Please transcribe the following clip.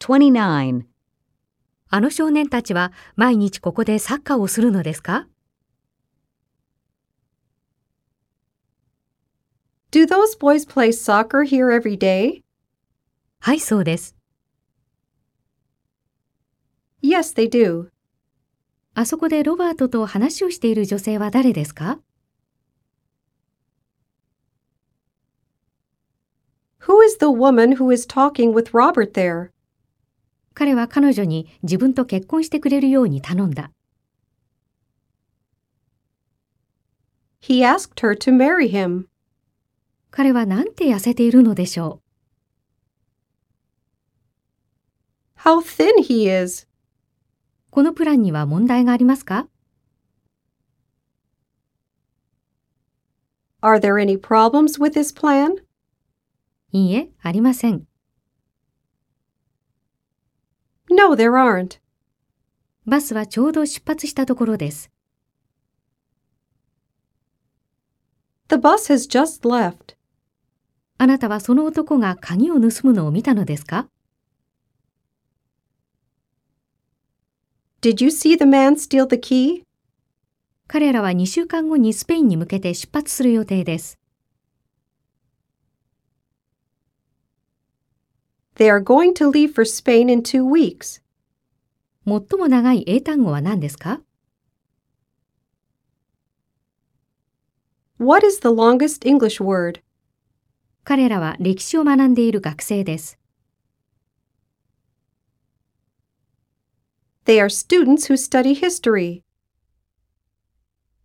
29. あの少年たちは毎日ここでサッカーをするのですか？ Do those boys play soccer here every day? はい、そうです。 Yes, they do. あそこでロバートと話をしている女性は誰ですか？ Who is the woman who is talking with Robert there? 彼は彼女に自分と結婚してくれるように頼んだ。 He asked her to marry him. 彼はなんて痩せているのでしょ How thin he is. う。このプランには問題がありますか？ Are there any problems with this plan? いいえ、ありません。 No, there aren't. バスはちょうど出発したところです。 The bus has just left. あなたはその男が鍵を盗むのを見たのですか？ Did you see the man steal the key? 彼らは2週間後にスペインに向けて出発する予定です。 They are going to leave for Spain in 2 weeks. 最も長い英単語は何ですか？ What is the longest English word? 彼らは歴史を学んでいる学生です。 They are students who study history.